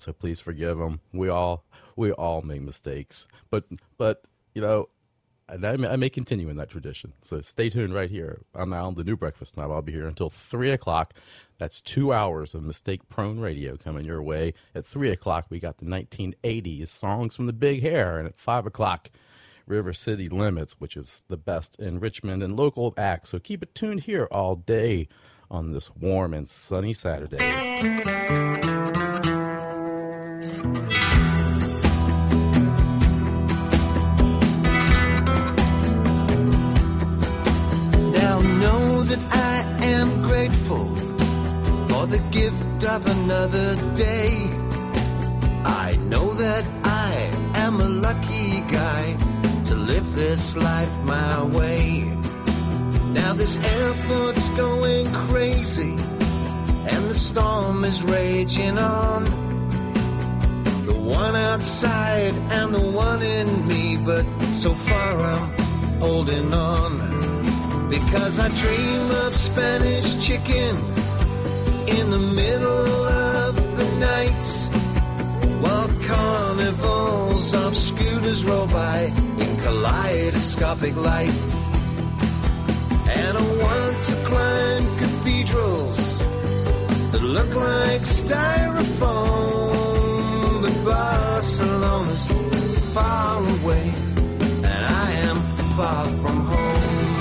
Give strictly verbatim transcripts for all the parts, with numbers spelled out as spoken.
So please forgive them. We all we all make mistakes, but but you know, and I may, I may continue in that tradition. So stay tuned right here. I'm Al, the New Breakfast Snob. I'll be here until three o'clock. That's two hours of mistake-prone radio coming your way. At three o'clock, we got the nineteen eighties songs from the Big Hair, and at five o'clock, River City Limits, which is the best in Richmond and local acts. So keep it tuned here all day on this warm and sunny Saturday. Now know that I am grateful for the gift of another day. I know that I am a lucky guy to live this life my way. Now this airport's going crazy and the storm is raging on. The one outside and the one in me, but so far I'm holding on. Because I dream of Spanish chicken in the middle of the night, while carnivals of scooters roll by in kaleidoscopic lights. And I want to climb cathedrals that look like styrofoam, but Barcelona's far away and I am far from home.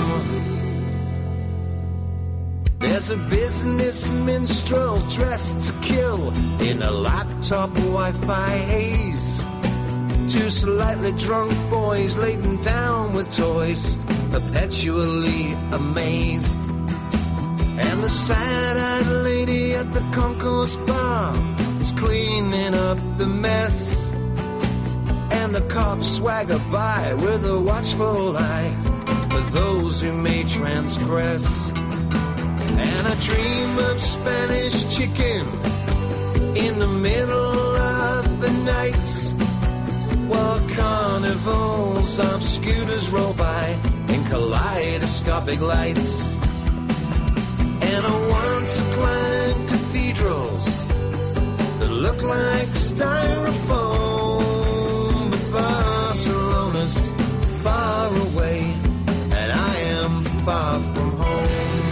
There's a business minstrel dressed to kill in a laptop Wi-Fi haze. Two slightly drunk boys laden down with toys, perpetually amazed. And the sad-eyed lady at the concourse bar is cleaning up the mess. And the cops swagger by with a watchful eye for those who may transgress. And I dream of Spanish chicken in the middle of the night, while carnivals of scooters roll by in kaleidoscopic lights. And I want to climb cathedrals that look like styrofoam, but Barcelona's far away and I am far from home.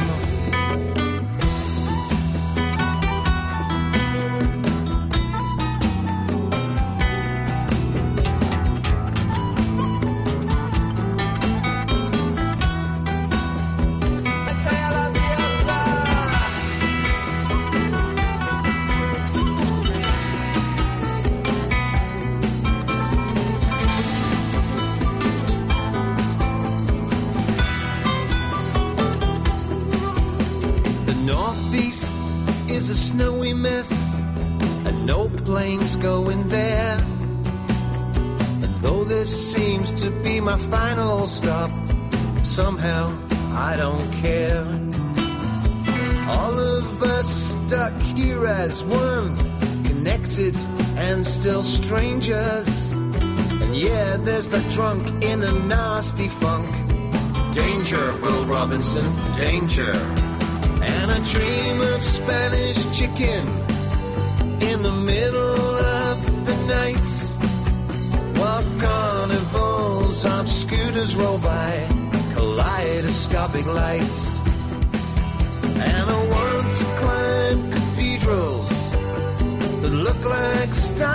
Is a snowy mess and no planes going there. And though this seems to be my final stop, somehow I don't care. All of us stuck here as one, connected and still strangers. And yeah, there's the drunk in a nasty funk. Danger, Will Robinson, danger. And I dream of Spanish chicken in the middle of the night, while carnivals of scooters roll by kaleidoscopic lights. And I want to climb cathedrals that look like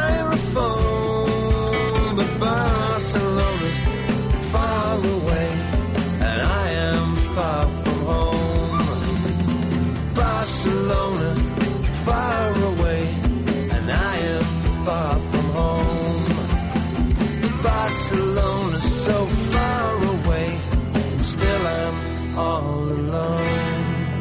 styrofoam, but Barcelona's far away and I am far from home. Barcelona, far away, and I am far from home. Barcelona, so far away, and still I'm all alone.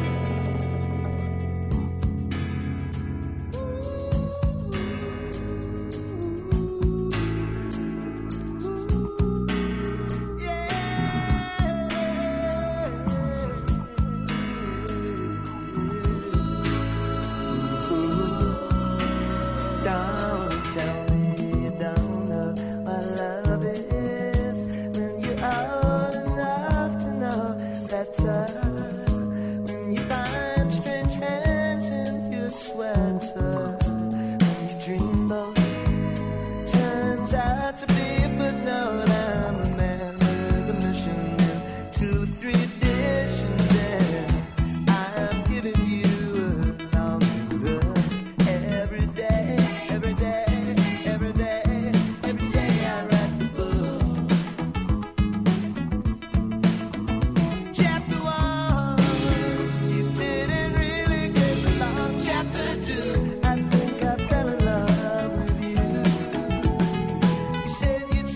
When you find strange hands in your sweater, when you dream of not to be a footnote. I'm a man with a mission and two or three editions, and I'm giving you a long book every day, every day, every day, every day I write the book. Chapter one, you didn't really get along. Chapter two, I think I fell in love with you. You said you'd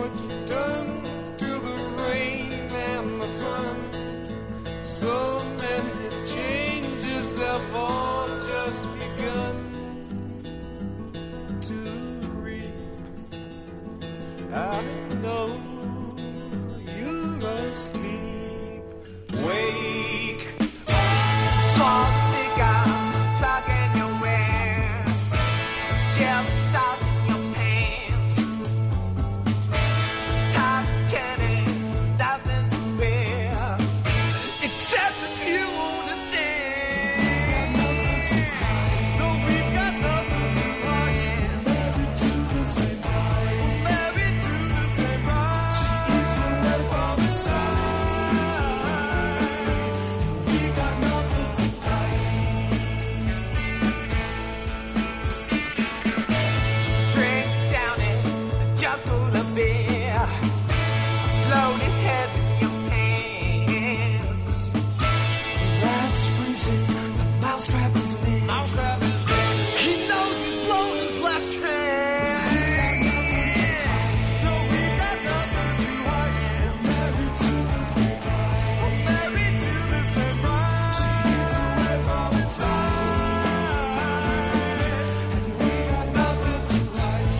what you've done to the rain and the sun. So many changes have all just begun to read. I know you're asleep. Wake up, salt sticker, plug in your wear, gel stars in your pants, top tennis, nothing to wear, except if you wanna dance. No, we've got nothing to hide. Married to the same bride. Married to the same bride. She keeps away from inside. We got nothing to hide. Drink down it, a jug full of beer, loaded heads in your pants. That's freezing, the mousetrap is near. Mousetrap is near. He knows he's blown his last chance. No, we got nothing to hide. Married to the same bride. We're married to the same bride. She gets away from inside. And we got nothing to hide.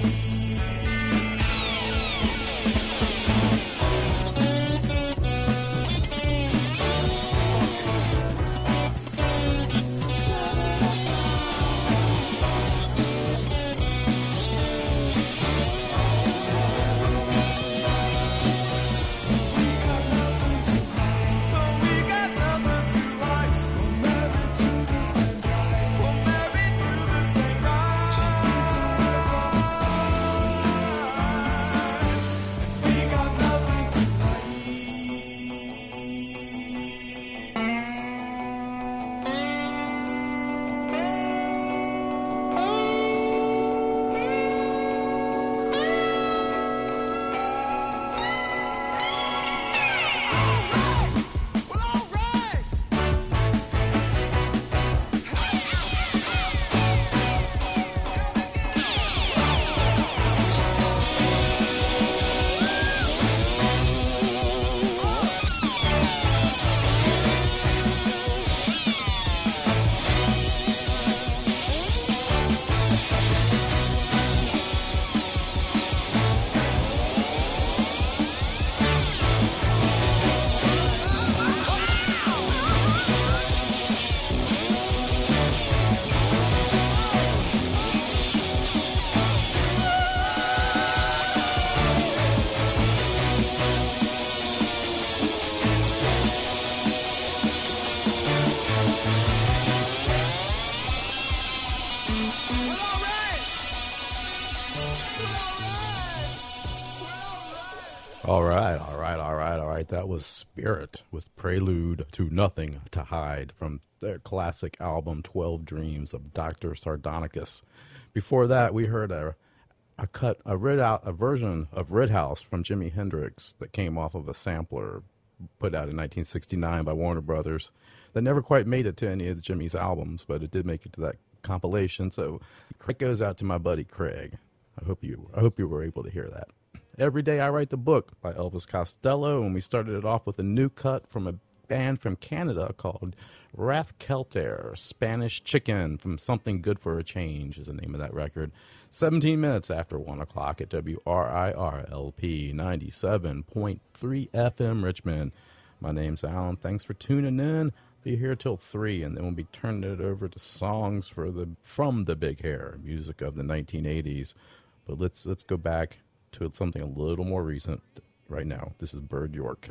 All right, all right, all right, all right. That was Spirit with Prelude to Nothing to Hide from their classic album twelve Dreams of Doctor Sardonicus. Before that, we heard a a cut, a read out, a version of Rithouse from Jimi Hendrix that came off of a sampler put out in nineteen sixty-nine by Warner Brothers that never quite made it to any of the Jimmy's albums, but it did make it to that compilation. So it goes out to my buddy Craig. I hope you, I hope you were able to hear that. Every Day I Write the Book by Elvis Costello, and we started it off with a new cut from a band from Canada called Rathkelter, Spanish Chicken from Something Good for a Change is the name of that record. seventeen minutes after one o'clock at W R I R L P ninety-seven point three F M Richmond. My name's Alan. Thanks for tuning in. Be here till three, and then we'll be turning it over to songs for the from the Big Hair, music of the nineteen eighties. But let's let's go back to something a little more recent right now. This is Bird York.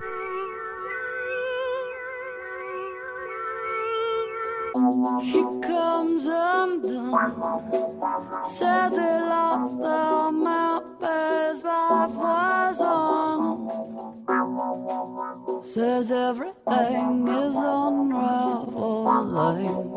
He comes undone, says he lost the map his life was on, says everything is unraveling.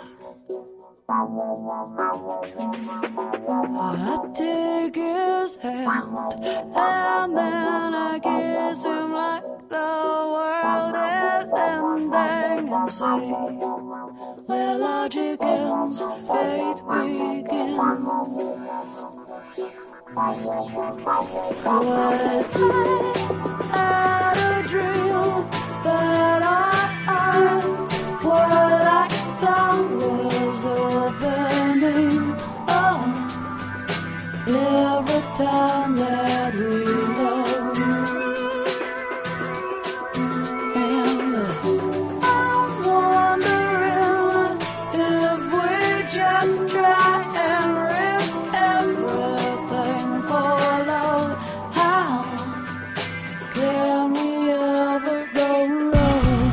I take his hand and then I kiss him like the world is ending and say, where logic ends, faith begins. 'Cause I had a dream that our eyes were like flowers opening up every time that we love. And I'm wondering if we just try and risk everything for love. How can we ever go wrong?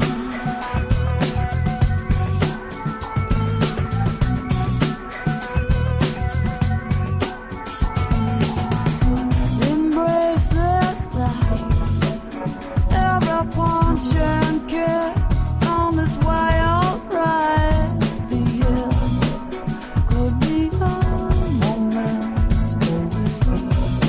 Embrace this life, every punch and kiss on this wild ride. The end could be a moment away.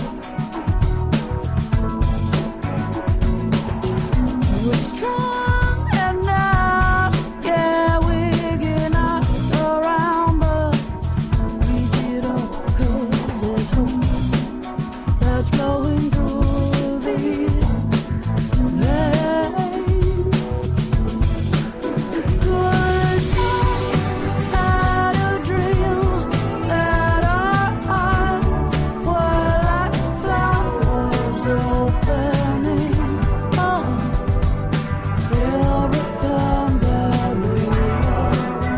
We're strong enough, yeah, we get knocked around, but we get up 'cause there's hope that's flowing through these veins. 'Cause I had a dream that our hearts were like flowers opening up every time that we love.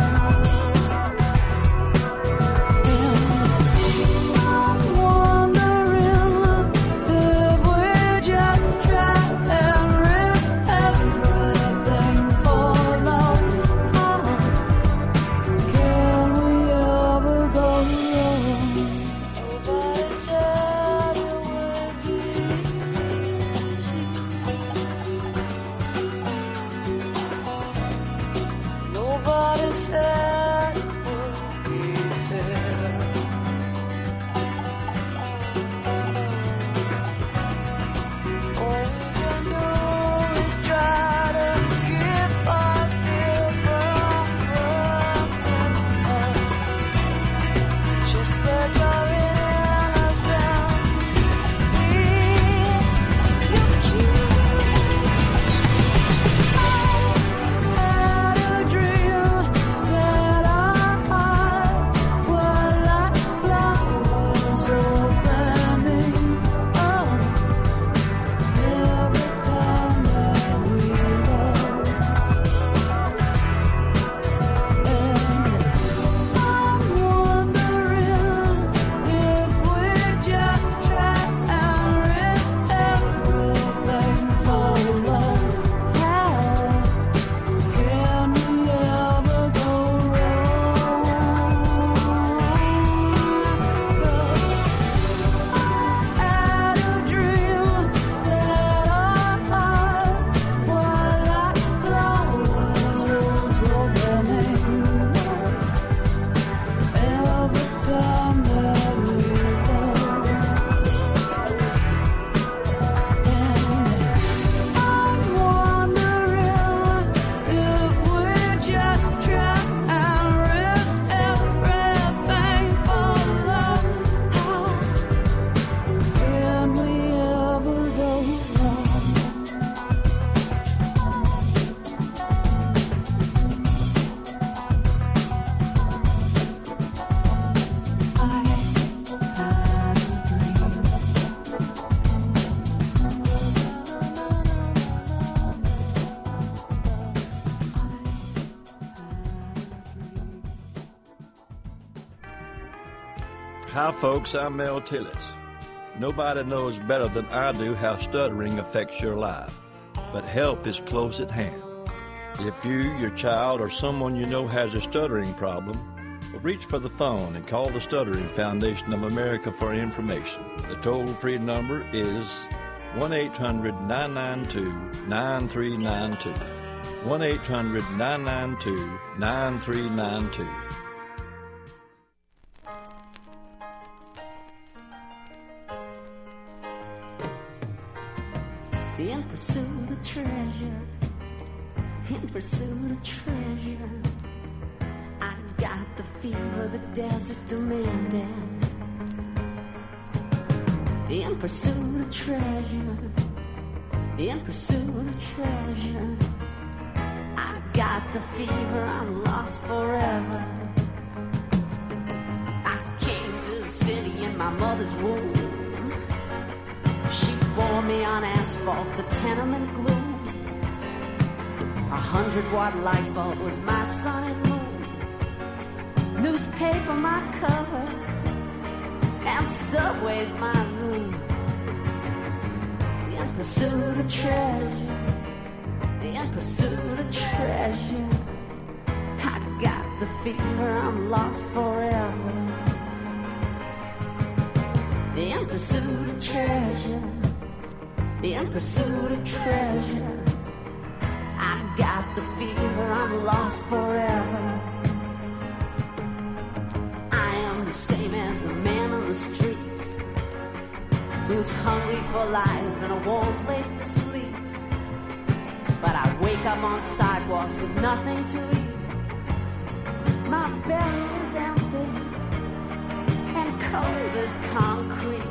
I'm wondering if we just try and risk everything for love. How can we ever go wrong? Nobody said it would be easy. Nobody said it would be fair. All we can do is try to keep our fear from breaking up. Just let your innocence be your cue. Had a dream that our hearts were like flowers opening up every time that we love. And I'm wondering if we just try and risk everything for love. How can we ever go wrong? 'Cause I had a dream that our hearts were like flowers opening every time that we love. I'm wondering if we just try and risk everything for love. How can we ever go wrong? I had a dream. Hi, folks. I'm Mel Tillis. Nobody knows better than I do how stuttering affects your life, but help is close at hand. If you, your child, or someone you know has a stuttering problem, reach for the phone and call the Stuttering Foundation of America for information. The toll-free number is one eight hundred nine nine two nine three nine two. one eight hundred nine nine two nine three nine two. In pursuit of treasure, in pursuit of treasure, I got the fever the desert demanded. in pursuit of treasure, in pursuit of treasure. I got the fever, I'm lost forever. I came to the city in my mother's womb. She bore me on asphalt to tenement gloom. A hundred watt light bulb was my sun and moon. Newspaper my cover, and Subway's my room. In pursuit of treasure, in pursuit of treasure. I got the fever, I'm lost forever. In pursuit of treasure, in pursuit of treasure. I got the fever, I'm lost forever. I am the same as the man on the street, who's hungry for life and a warm place to sleep. But I wake up on sidewalks with nothing to eat. My belly is empty and cold as concrete.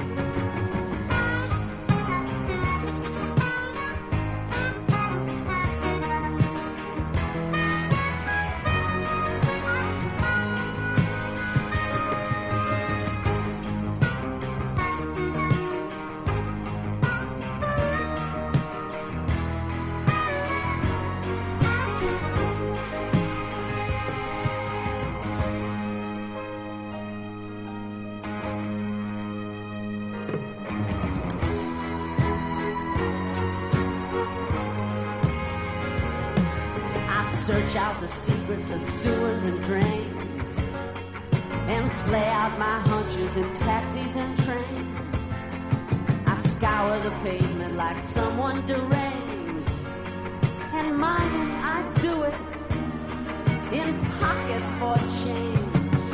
Search out the secrets of sewers and drains, and play out my hunches in taxis and trains. I scour the pavement like someone deranged, and mine, I do it in pockets for change.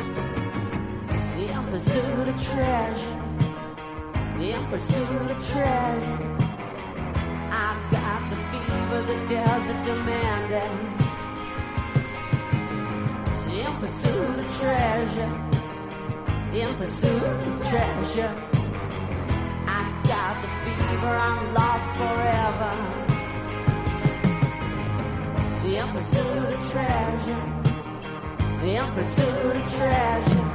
In pursuit of treasure, in pursuit of treasure. I've got the fever the desert demanded. In pursuit of treasure, in pursuit of treasure. I got the fever, I'm lost forever. In pursuit of treasure, in pursuit of treasure.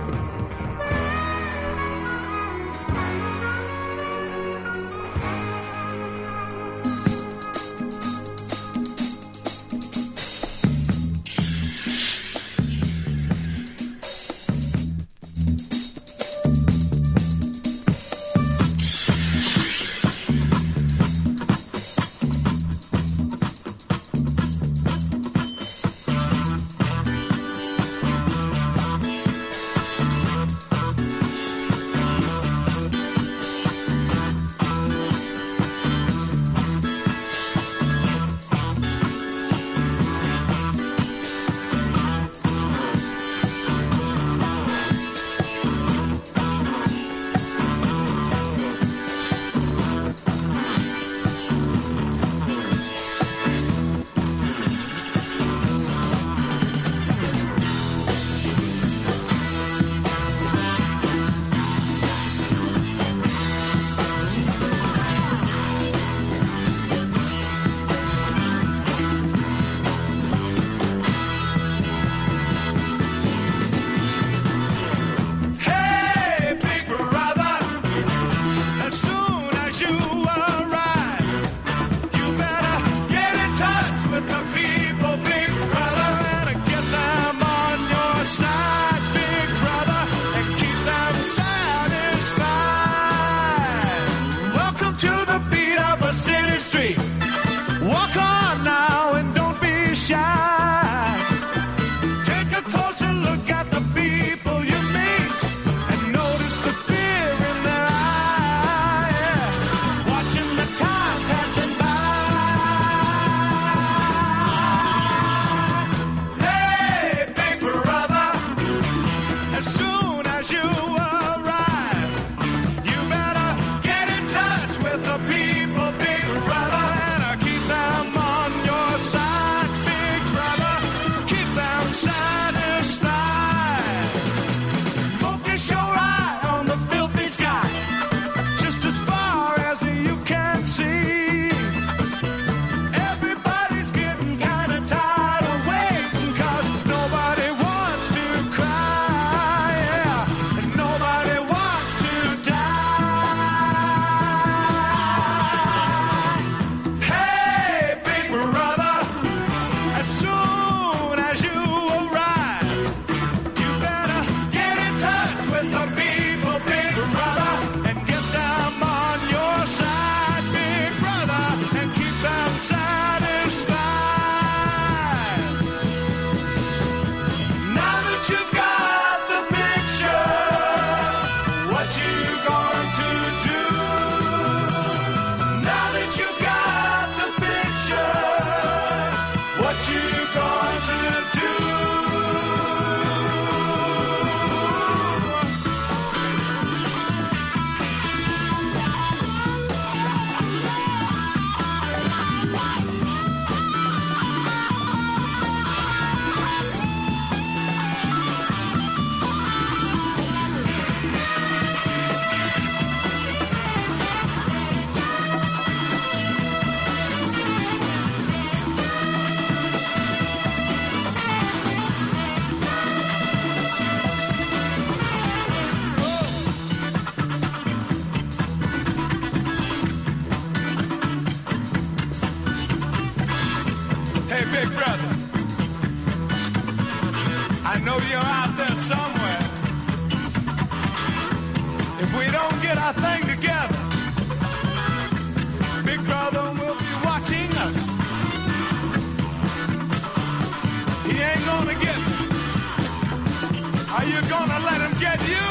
you gonna let him get you?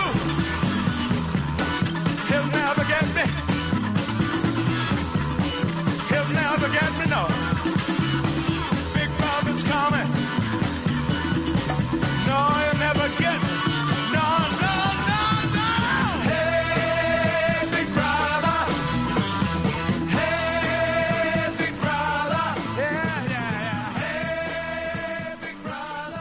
He'll never get me. He'll never get me, no. Big brother's coming. No, he'll never get me. No, no, no, no. Hey, big brother. Hey, big brother. Yeah, yeah, yeah. Hey, big brother.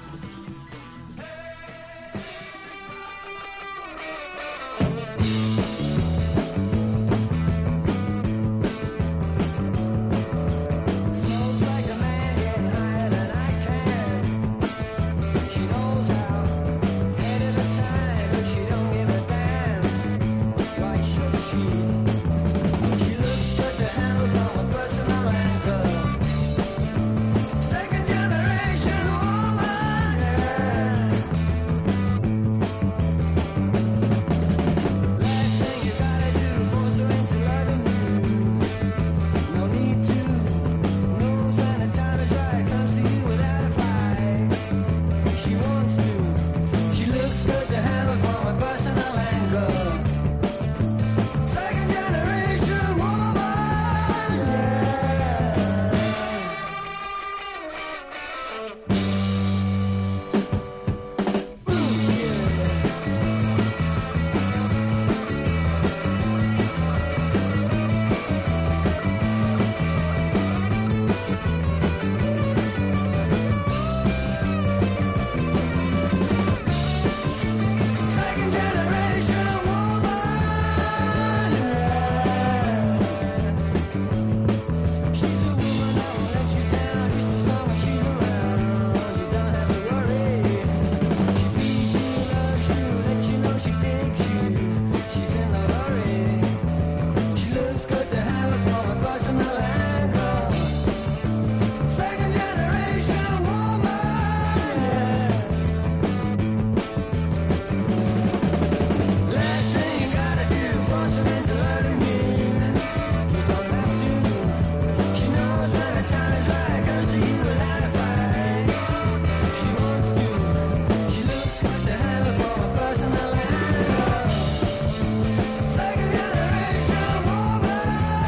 Smells like a man getting higher than I can. She knows how, ahead of the time, but she don't give a damn. Why should she? She looks good to handle from a personal angle. Second generation woman, yeah. Last thing you gotta do, force her into loving you. No need to. Knows when the time is right, comes to you without a fight. She wants to. She looks good to handle from a personal angle. Second generation woman, yeah. Ooh, yeah. Second generation woman, yeah. She's a woman that won't let you down just as long as she's around. You don't have to worry. She feeds you, loves you, lets you know she digs you. She's in a hurry. She looks good to handle from a personal angle. Second generation woman, yeah. Last thing you gotta do, force her into loving you. You don't have to. She knows when the time is right, comes to you without a fight. She wants to. She looks good to handle from a personal angle. Second generation woman,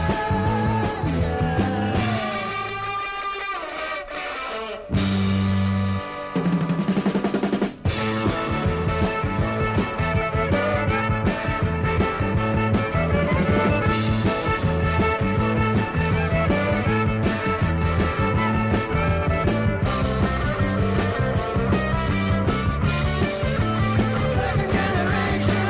second generation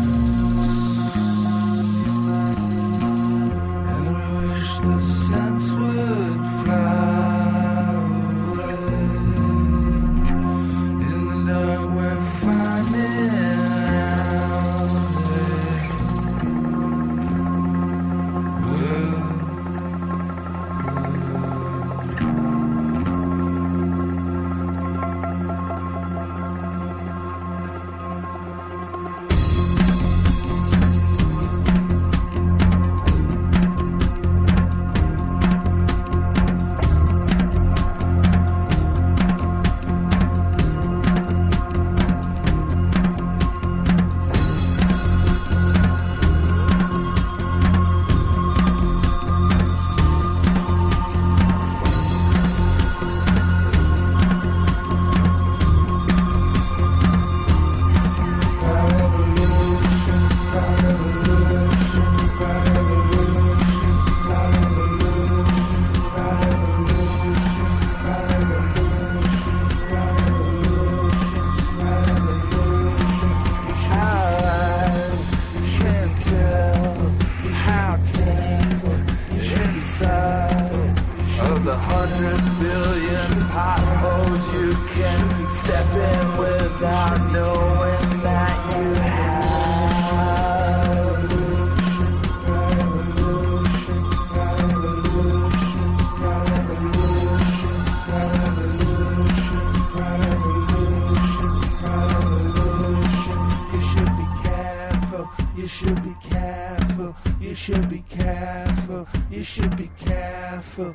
sense hundred billion potholes you can step in without knowing that you have. You should be careful, you should be careful, you should be careful, you should be careful.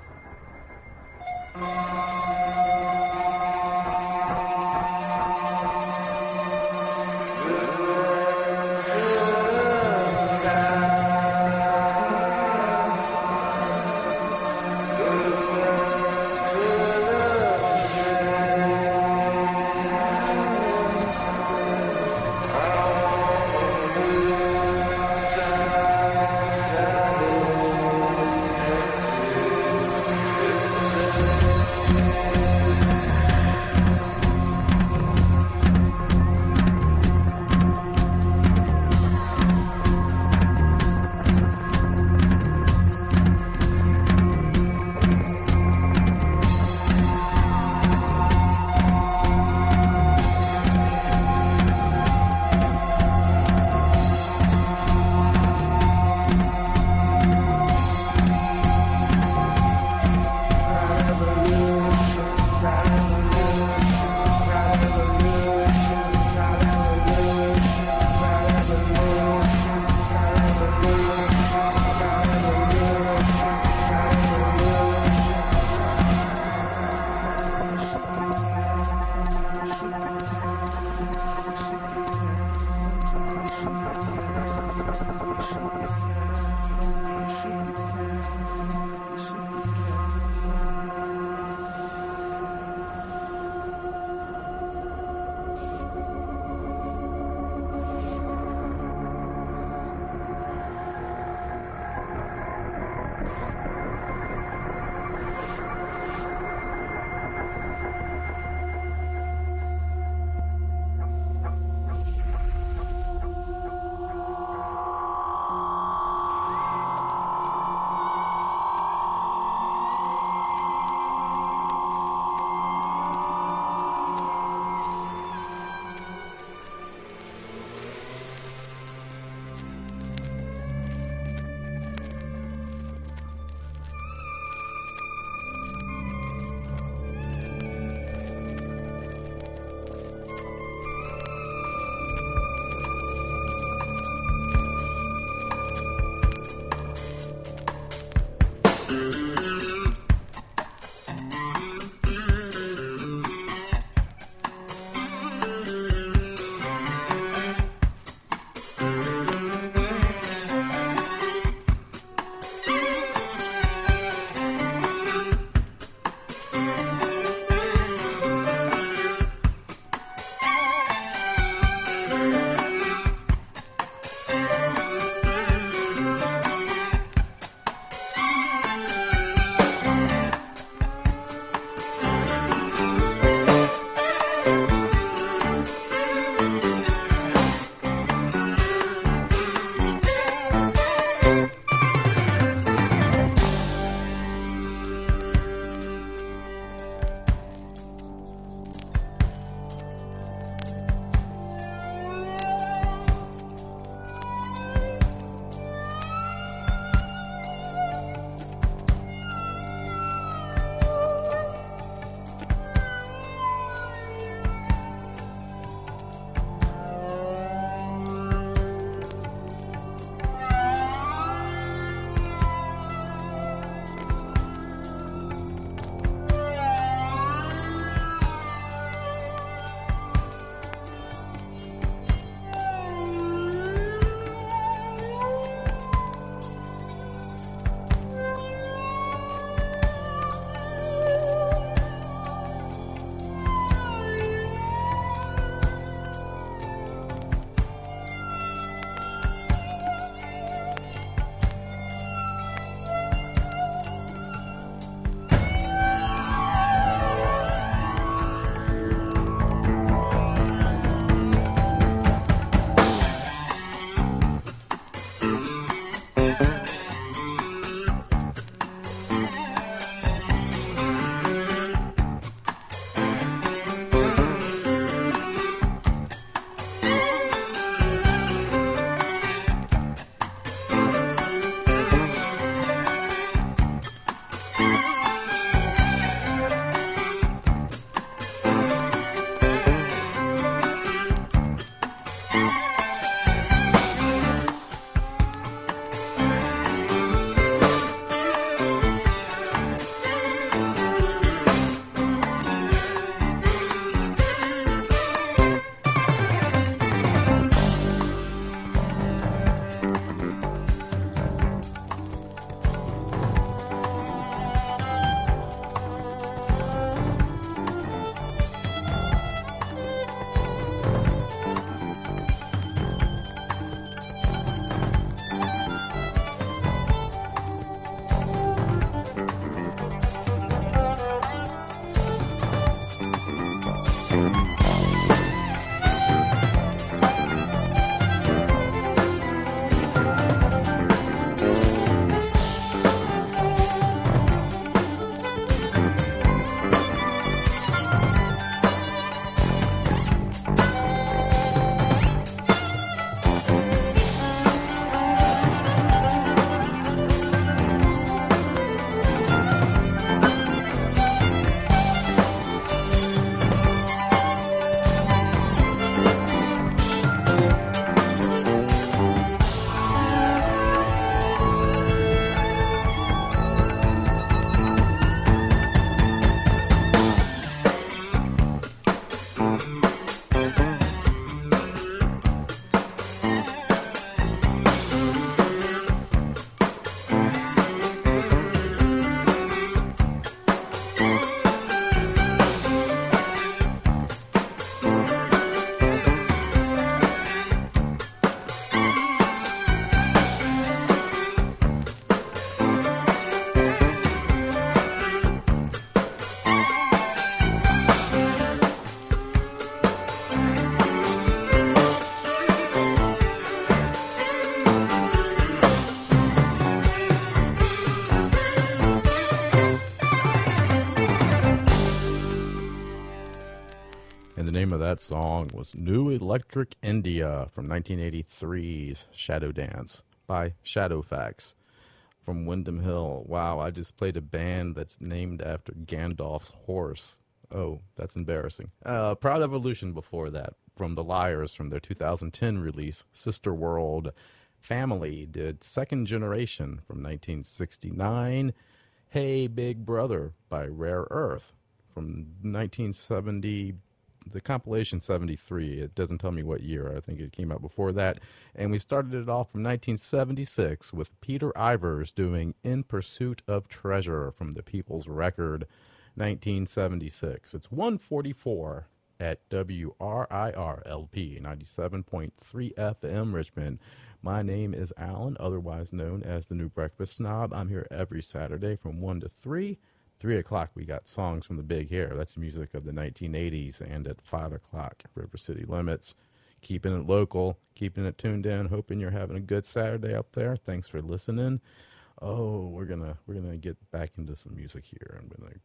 name of that song was New Electric India from nineteen eighty-three's Shadow Dance by Shadowfax from Windham Hill. Wow, I just played a band that's named after Gandalf's horse. Oh, that's embarrassing. Uh, Proud Evolution before that from The Liars from their two thousand ten release, Sister World. Family did Second Generation from nineteen sixty-nine. Hey Big Brother by Rare Earth from nineteen seventy, the compilation seventy-three. It doesn't tell me what year. I think it came out before that. And we started it off from nineteen seventy-six with Peter Ivers doing In Pursuit of Treasure from the People's Record, nineteen seventy-six. It's one forty-four at W R I R L P ninety-seven point three F M Richmond. My name is Alan, otherwise known as the New Breakfast Snob. I'm here every Saturday from one to three. three o'clock, we got Songs from the Big Hair. That's music of the nineteen eighties. And at five o'clock, River City Limits. Keeping it local, keeping it tuned in, hoping you're having a good Saturday up there. Thanks for listening. Oh, we're gonna we're gonna get back into some music here. I'm gonna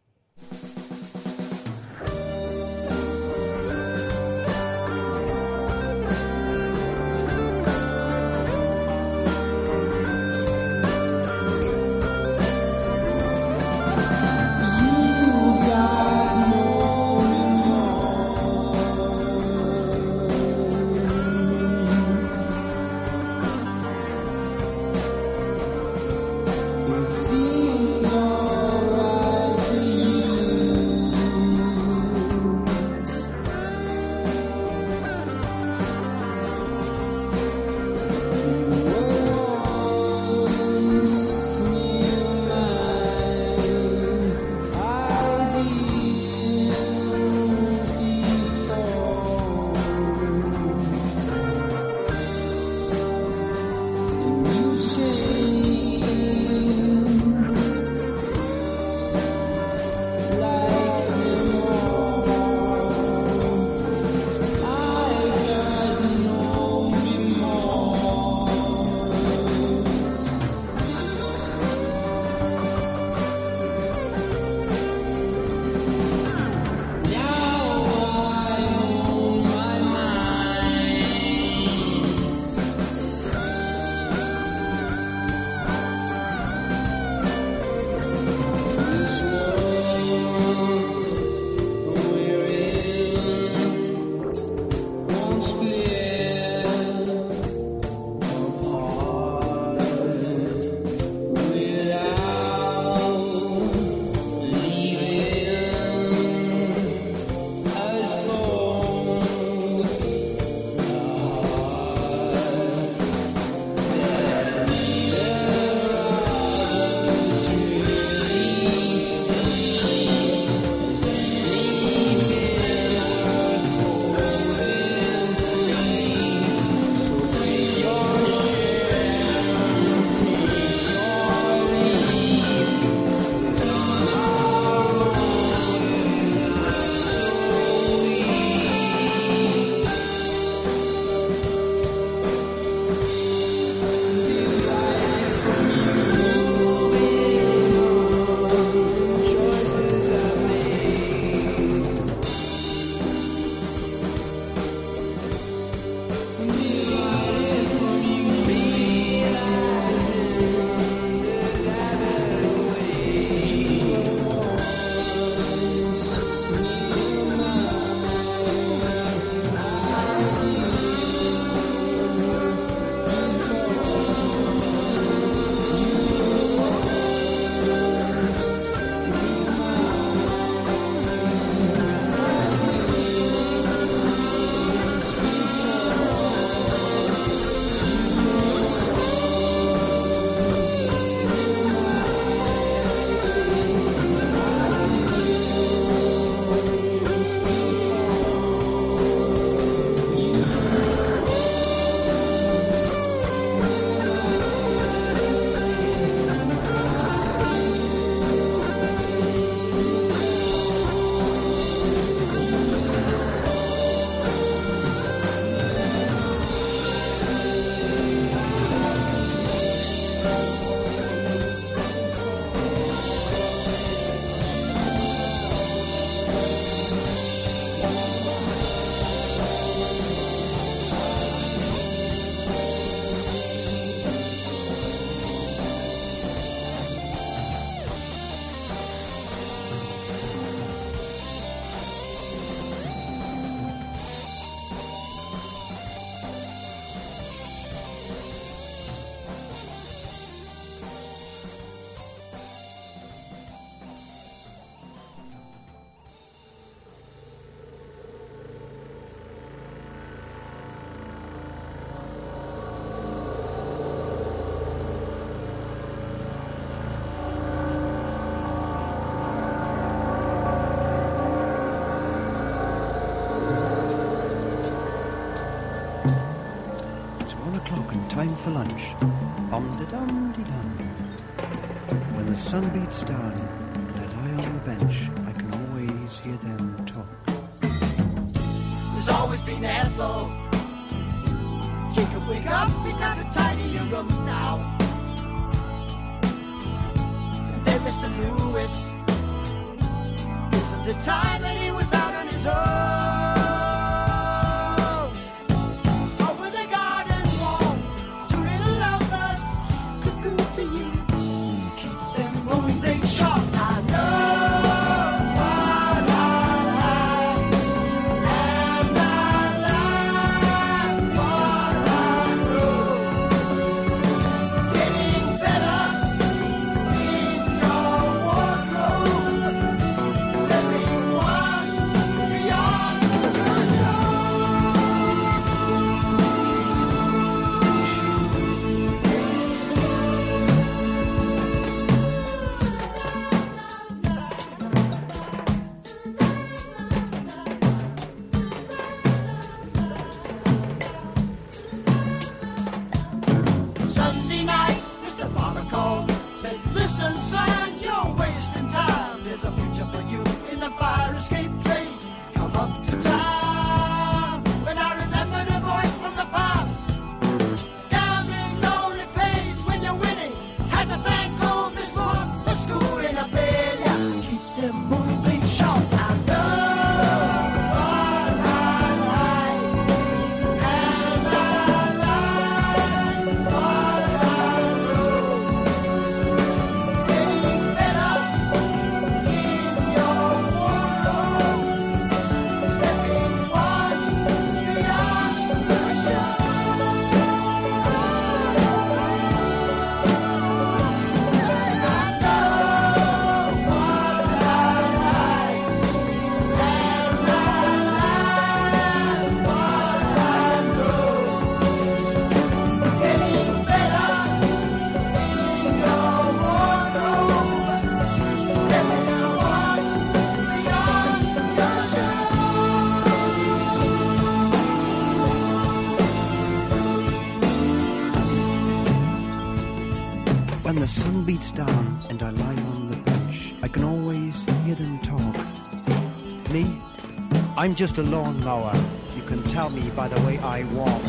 Seems alright to you. Change for lunch. Bum-de-dum-de-dum. When the sun beats down and I lie on the bench, I can always hear them talk. There's always been Ethel. Jacob, wake up, we got a tiny new room now. And then Mister Lewis, isn't it time that he was out on his own? Over the garden wall, two little lovebirds, cuckoo to you. Keep them moving, they shot. I know. When the sun beats down and I lie on the bench, I can always hear them talk. Me? I'm just a lawnmower. You can tell me by the way I walk.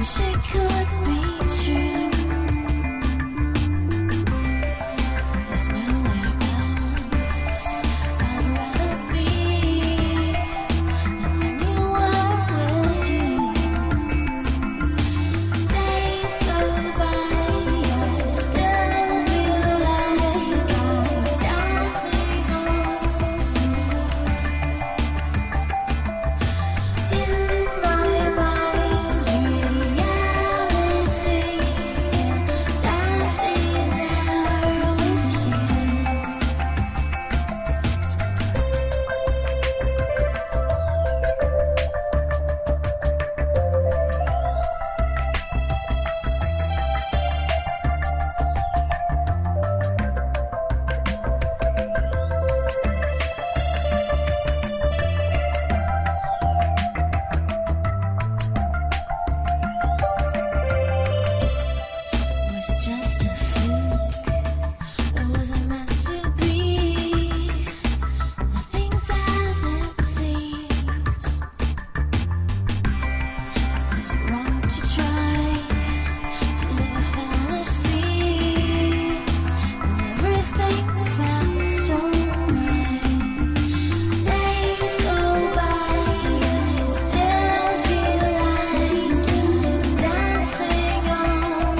wish it could be true. There's nowhere else I'd rather be than when you were with you. Days go by, I still feel like I'm dancing on in my mind's reality, still dancing there with you. Was it just a fluke, or was it meant to be? Nothing's as it seems. Is it wrong to try to live a fantasy when everything felt so right? Days go by, and I still feel like I'm dancing on,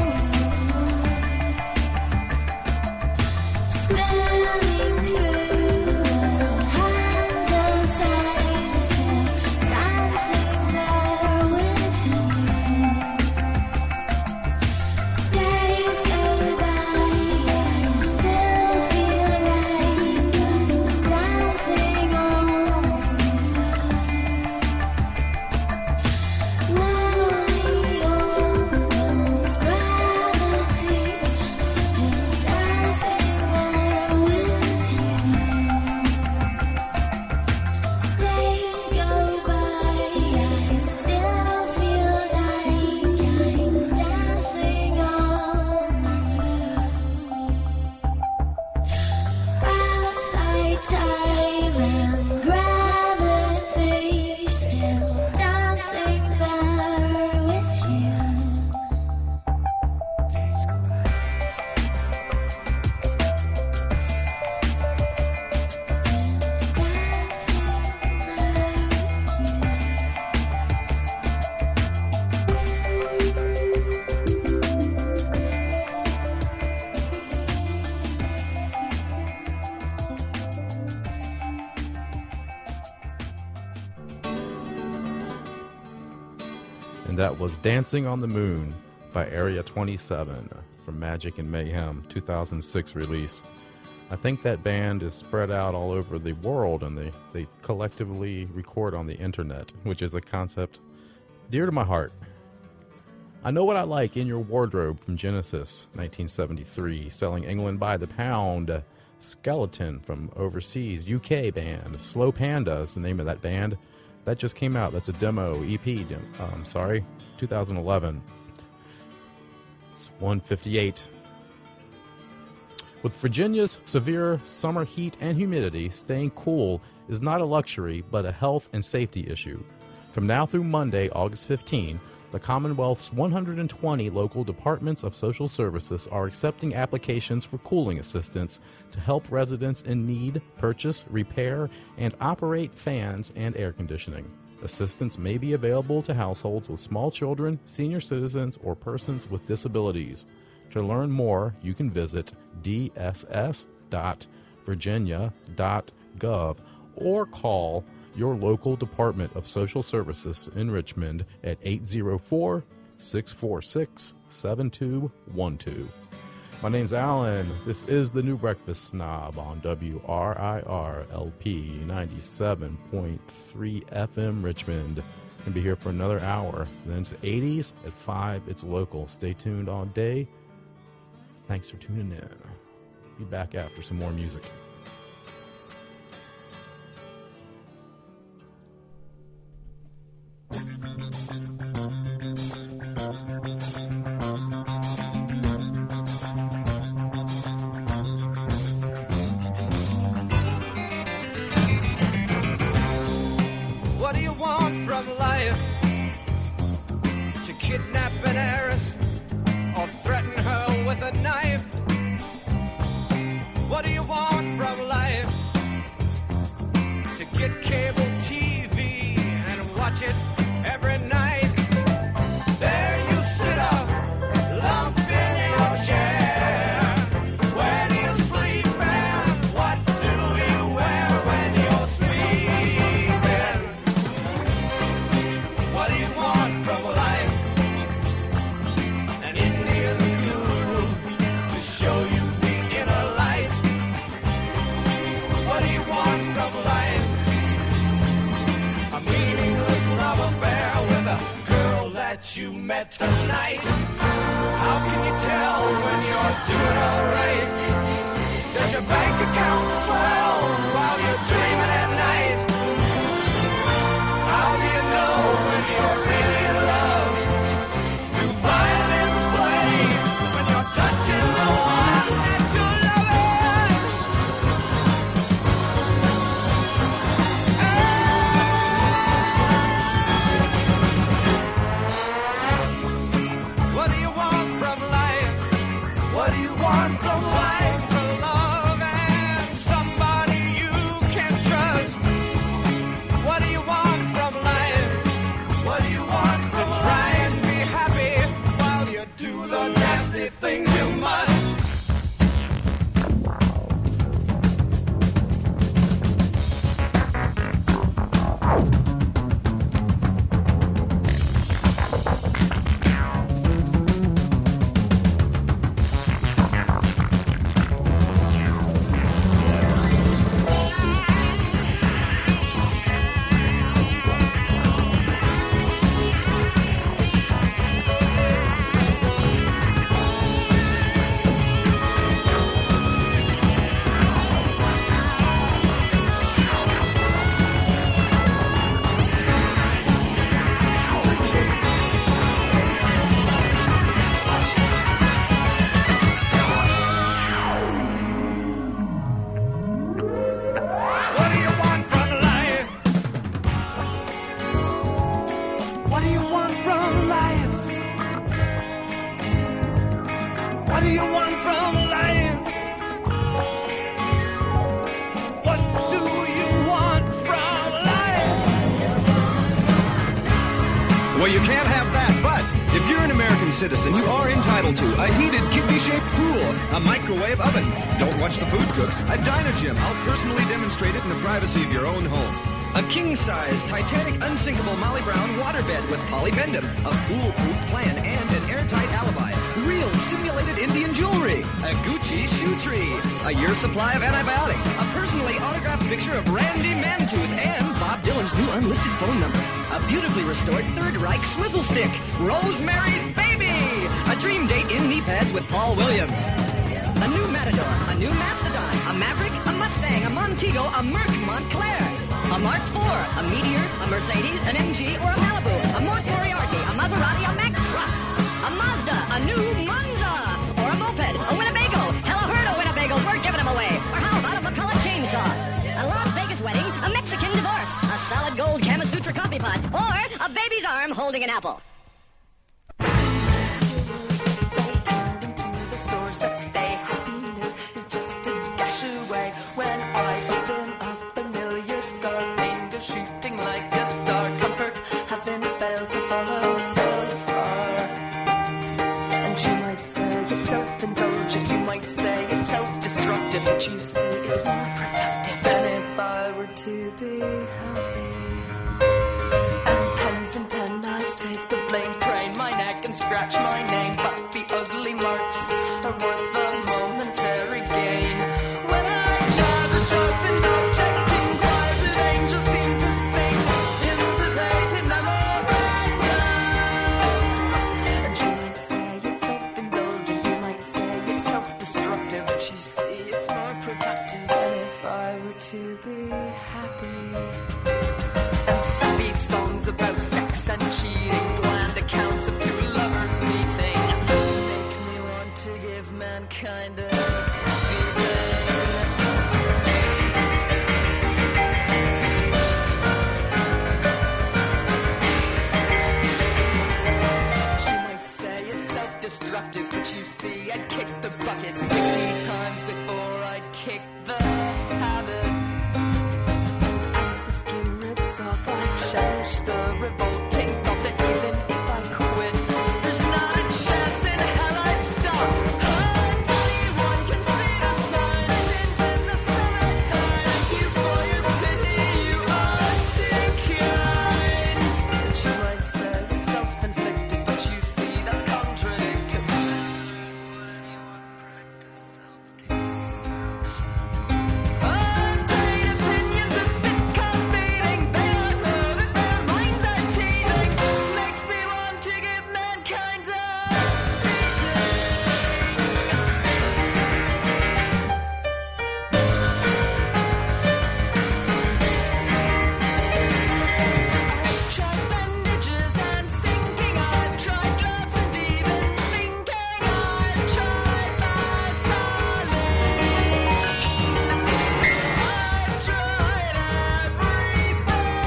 spinning through the hands of time, still dancing there with you. Days go by, I still feel like I'm dancing on. Rolling on gravity, still dancing there with you. Days go by, I still feel like I'm dancing on the outside time and gravity, still dancing there with you. Days go by, still dancing And that was Dancing on the Moon by Area twenty-seven from Magic and Mayhem, two thousand six release. I think that band is spread out all over the world, and they, they collectively record on the internet, which is a concept dear to my heart. I Know What I Like in Your Wardrobe from Genesis, nineteen seventy-three, Selling England by the Pound. Skeleton from overseas, U K band. Slow Panda is the name of that band. That just came out. That's a demo, E P, dem- um, sorry, two thousand eleven. It's one fifty-eight. With Virginia's severe summer heat and humidity, staying cool is not a luxury, but a health and safety issue. From now through Monday, August fifteenth, the Commonwealth's one hundred twenty local departments of social services are accepting applications for cooling assistance to help residents in need purchase, repair, and operate fans and air conditioning. Assistance may be available to households with small children, senior citizens, or persons with disabilities. To learn more, you can visit d s s dot virginia dot gov or call your local Department of Social Services in Richmond at eight zero four, six four six, seven two one two. My name's Alan. This is the New Breakfast Snob on W R I R L P ninety-seven point three F M Richmond. Gonna be here for another hour. Then it's the eighties at five. It's local. Stay tuned all day. Thanks for tuning in. Be back after some more music. What do you want from life? To kidnap an heiress or threaten her with a knife? What do you want from life? To get cable T V and watch it every night. There you sit up, lump in your chair. Where do you sleep and what do you wear when you're sleeping? What do you want from life? An Indian guru to show you the inner light. What do you want from life? A meaningless love affair with a girl that you met tonight. How can you tell when you're doing alright? Does your bank account swell while you're dreaming at night? How do you know when you're really in love? Do violins play when you're touching the one that you're loving? What do you want from life? What do you want from life? To love and somebody you can trust. What do you want from life? What do you want from to try and be happy while you do the nasty things you must? What do you want from life? What do you want from life? What do you want from life? What do you want from life? Well, you can't have that, but if you're an American citizen, you are entitled to a heated, kidney-shaped pool, a microwave oven. Don't watch the food cook. A Dynagym. I'll personally demonstrate it in the privacy of your own home. A king-size, Titanic, unsinkable Molly Brown waterbed with polybendum, a foolproof plan, and an airtight alibi. Real simulated Indian jewelry. A Gucci shoe tree. A year's supply of antibiotics. A personally autographed picture of Randy Mantooth and Bob Dylan's new unlisted phone number. A beautifully restored Third Reich swizzle stick. Rosemary's Baby. A dream date in knee pads with Paul Williams. A new Matador, a new Mastodon, a Maverick, a Mustang, a Montego, a Merc Montclair, a Mark four, a Meteor, a Mercedes, an M G, or a Malibu, a Mort Moriarty, a Maserati, a Mack truck, a Mazda, a new Monza, or a moped, a Winnebago. Hell, a herd of Winnebagos, we're giving them away. Or how about a McCullough chainsaw? A Las Vegas wedding, a Mexican divorce, a solid gold Kama Sutra coffee pot, or a baby's arm holding an apple. Shooting like a star, comfort hasn't failed to follow so far. And you might say it's self-indulgent, you might say it's self-destructive, but you see it's more productive than if I were to be happy. And pens and pen knives take the blame, crane my neck and scratch my name, but the ugly marks are worth the momentary gain. When I try to sharpen object, to be happy. And sappy songs about sex and cheating, bland accounts of two lovers meeting. destructive, but you see, I'd kick the bucket sixty times before I'd kick the habit. As the skin rips off, I cherish the revolting thought that even if I quit, there's not a chance in hell I'd stop. Until one can see the signs in the summertime. Thank you for your pity, you are too kind. And you might say it's self-inflicted, but you see that's contradictory. When you would practice self-destruction. Undated opinions of sitcom beating, they don't know that their minds are cheating. Makes me want to give mankind a I've tried bandages and sinking, I've tried gloves and even thinking, I've tried Vaseline. I've tried everything.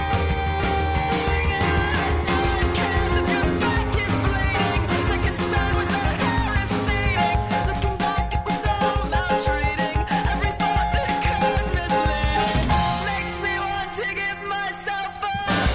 And cares if your back is bleeding, they're concerned with their hair receding. Looking back, it was all maltreating. Every thought that could mislead makes me want to give myself a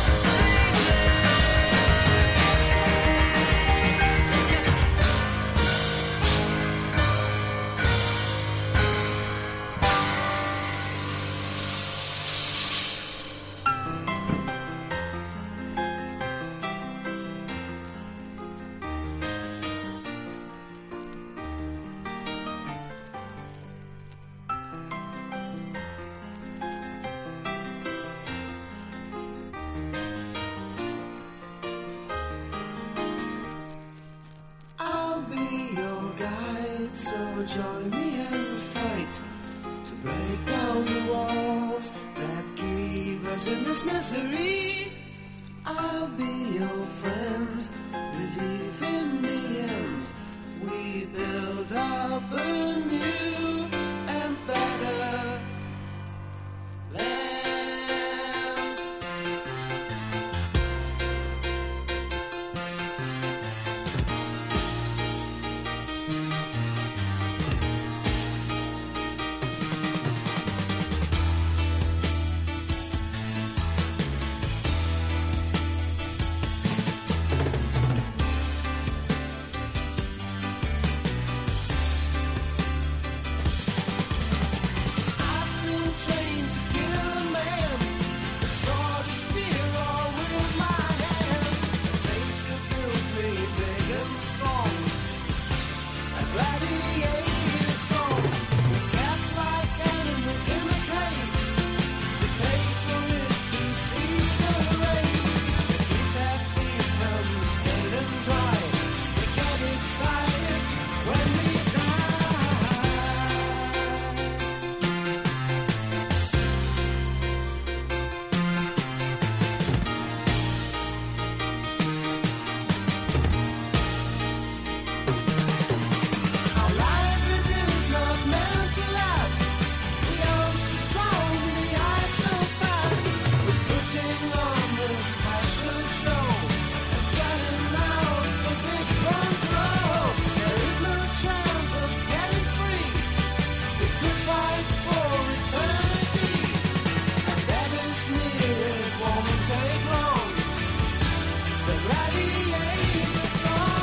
I'll be your guide, so join me in the fight to break down the walls that keep us in this misery. I'll be your friend, believe in the end. We build up a new and better land. I've been trained to kill a man, the sword is spear or with my hand. Fate could build me big and strong, a gladiator song. We cast like animals in a cage, we pay for it to see the rain. The trees have become straight and dry, we get excited when we die. Our life it is not meant to last. We are so strong, we are so fast. We're putting on this fashion show and selling out the big control. There is no chance of getting free. We could fight for eternity, and that is near. It won't take long. The gladiator song.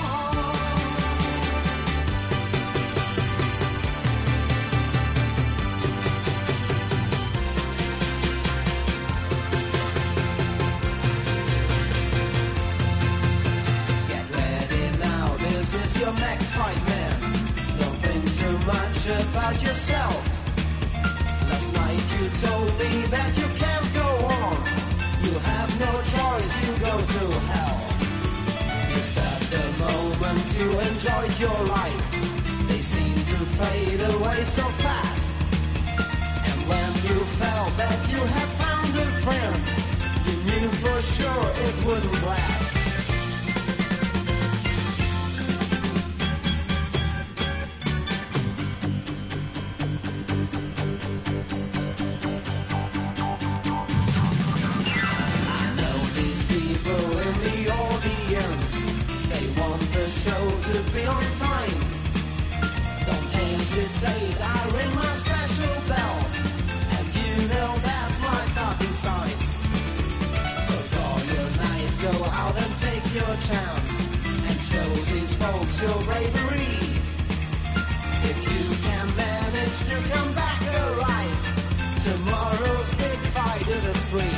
Get ready now, this is your next fight, man. Don't think too much about yourself. Last night you told me that you can't go on. You have no choice, you go to hell. You said the moments you enjoyed your life, they seem to fade away so fast. And when you felt that you had found a friend, you knew for sure it wouldn't last. I know these people in the audience, they want the show to be on time. Don't hesitate, I ring my special bell, and you know that's my starting sign. So draw your knife, go out and take your chance, and show these folks your bravery. If you can manage to come back alive, tomorrow's big fight is at three.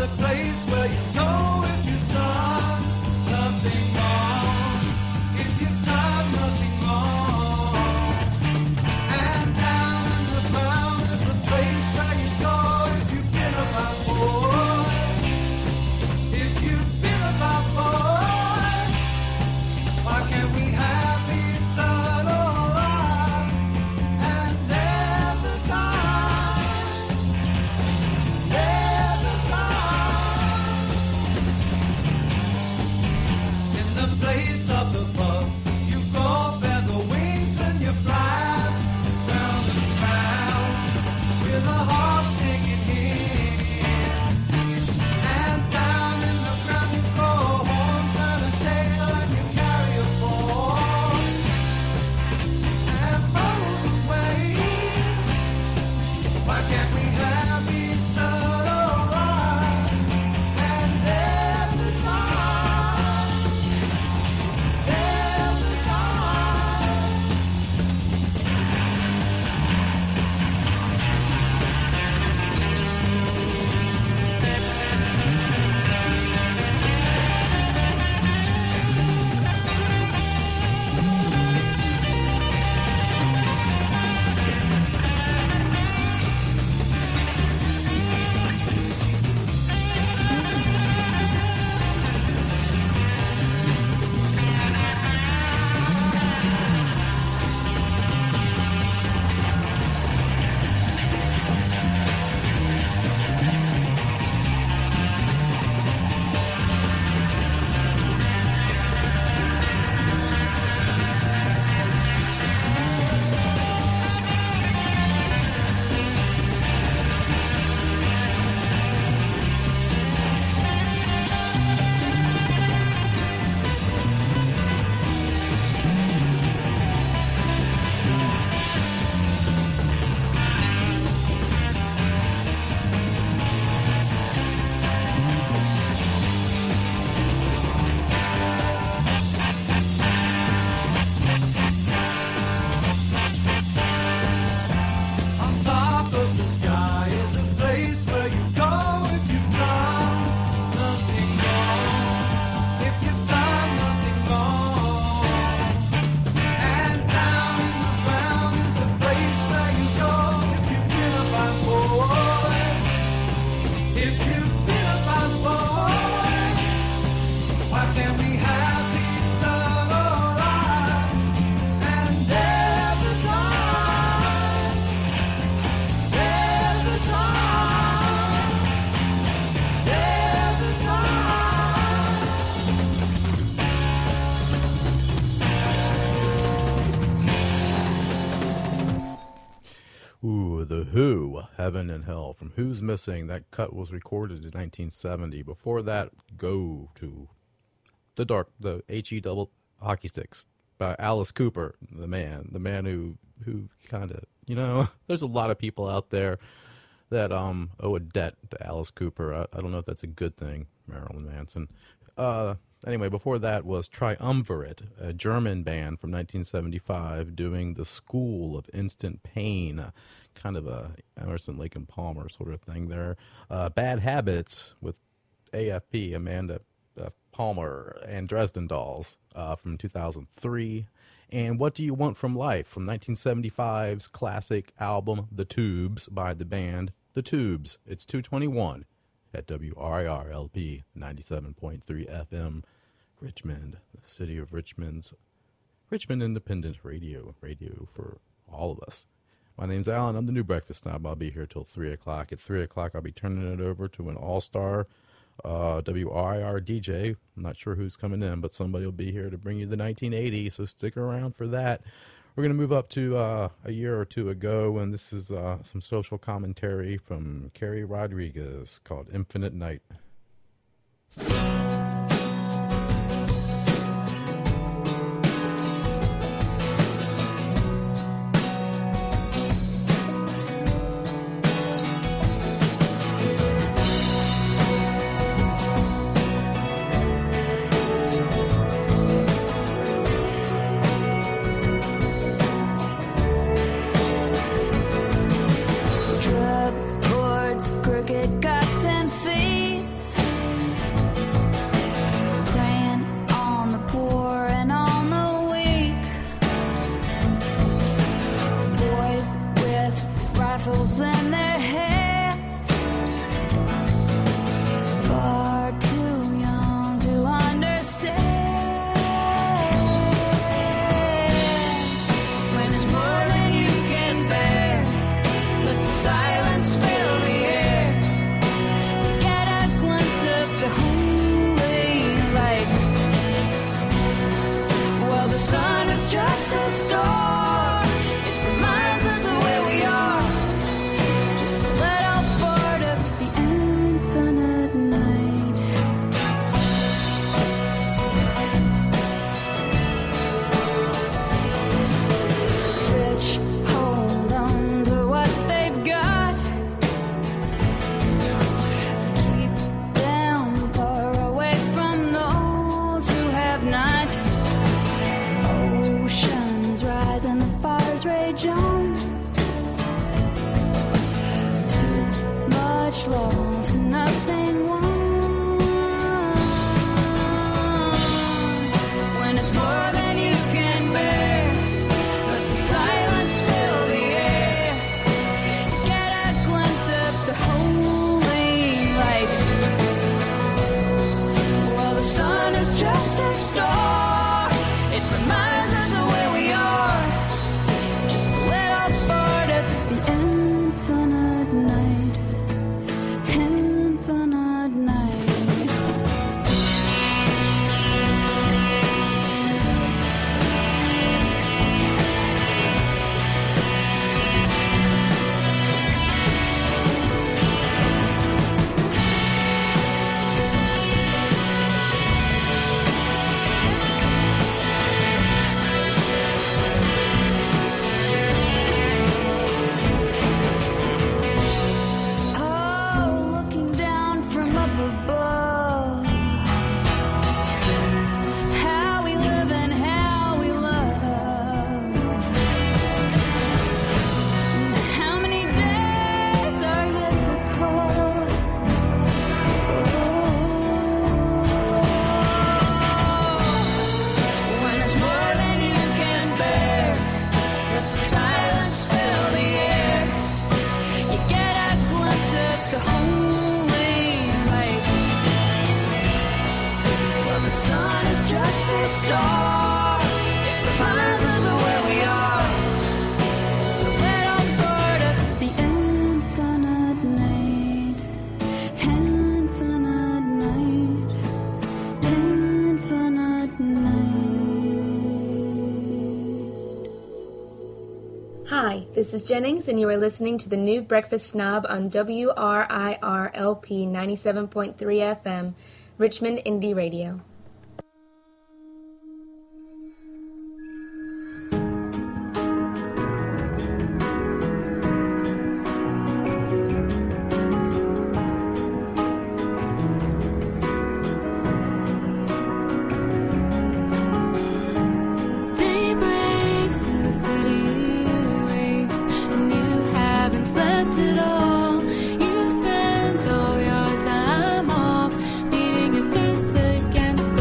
the place where you go if you've done nothing wrong. If you've done nothing wrong. And down in the ground is the place where you go if you've been a bad boy. If you've been a bad boy, why can't we have the eternal life and never die? Never die. In the place up above, you go feather wings and you fly round and round with a heart singing hymns. And down in the ground you throw horns and a tail and you carry a ball and roll away. Why can't we have eternal life and never die? Never die. On top of the sky is a place where you go if you've done nothing wrong. If you've done nothing wrong. And down in the ground is a place where you go if you've been a bad boy. If you've been a bad boy, why can't we have the eternal life and never die? Never die. Never Ooh, The Who, Heaven and Hell, from Who's Missing. That cut was recorded in nineteen seventy. Before that, Go to the Dark, the H E double hockey sticks by Alice Cooper, the man, the man who, who kind of, you know, there's a lot of people out there that um owe a debt to Alice Cooper. I, I don't know if that's a good thing, Marilyn Manson. Uh, anyway, before that was Triumvirate, a German band from nineteen seventy-five doing The School of Instant Pain, uh, kind of a Emerson, Lake and Palmer sort of thing there. Uh, Bad Habits with A F P, Amanda uh, Palmer, and Dresden Dolls uh, from two thousand three. And What Do You Want From Life from nineteen seventy-five's classic album The Tubes by the band The Tubes. It's two twenty-one at W R I R L P ninety-seven point three F M, Richmond, the city of Richmond's Richmond Independent Radio, radio for all of us. My name's Alan. I'm the New Breakfast Snob. I'll be here till three o'clock. At three o'clock, I'll be turning it over to an all-star uh, W R I R D J. I'm not sure who's coming in, but somebody will be here to bring you the nineteen eighty, so stick around for that. We're going to move up to uh, a year or two ago, and this is uh, some social commentary from Carrie Rodriguez called Infinite Night. Drug lords, crooked cops, and thieves just a store. It reminds us the way we are. Just a little bored of the infinite night. Rich hold on to what they've got. Keep them far away from those who have not. Oceans rise and the fires rage on. Too much lost and nothing won. When it's more than you can bear, let the silence fill the air. Get a glimpse of the holy light. Well, the sun is just a star. It reminds us the way we are. Just a little bored of the infinite night. Infinite night. Oh, looking down from up above. How we live and how we love. And how many days are yet to come? Oh, when it's more than you can bear, let the silence fill the air. You get a glimpse of the holy light. Well, the sun is just a star. It reminds us of where we are. Just a little bored of the infinite night. Infinite night. Infinite night. Hi, this is Jennings, and you are listening to the New Breakfast Snob on W R I R L P ninety-seven point three F M, Richmond Indie Radio. Day breaks and the city awakes, and you haven't slept at all. You've spent all your time off, beating your fists against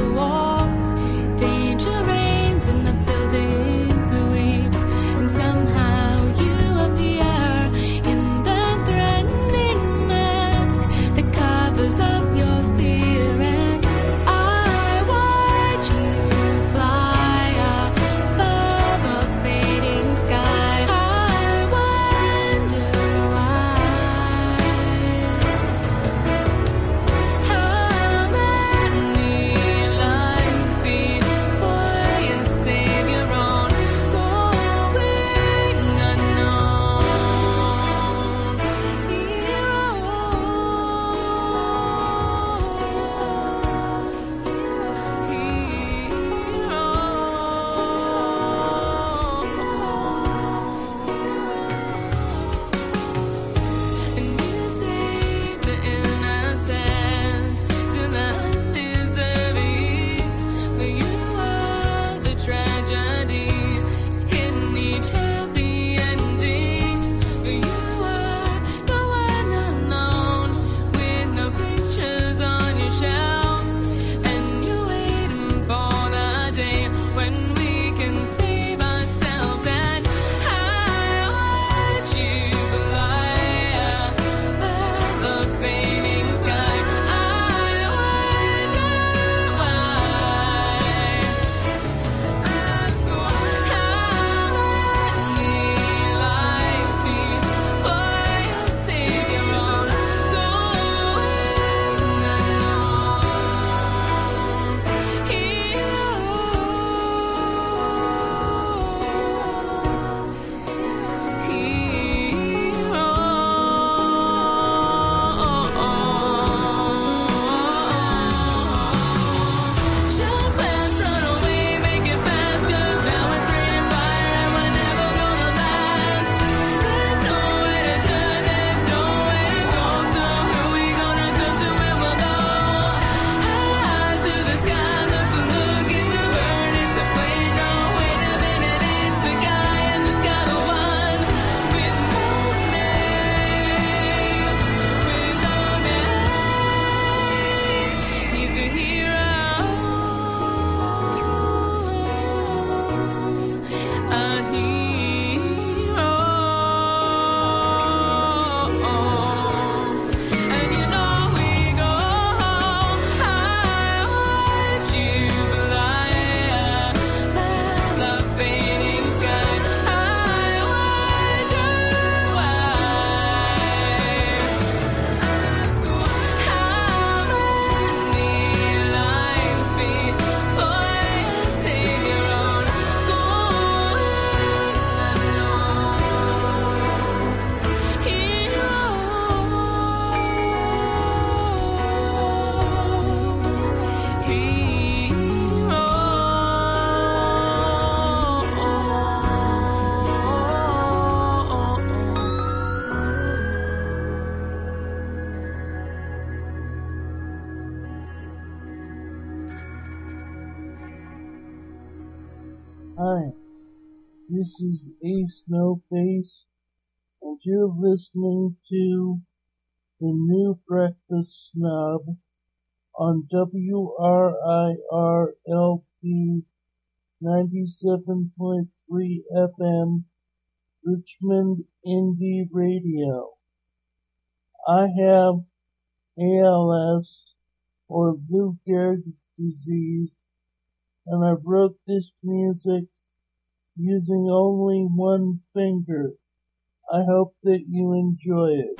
This is Ace No Face, and you're listening to the New Breakfast Snob on W R I R L P ninety-seven point three F M, Richmond Indie Radio. I have A L S, or Lou Gehrig's disease, and I wrote this music using only one finger. I hope that you enjoy it.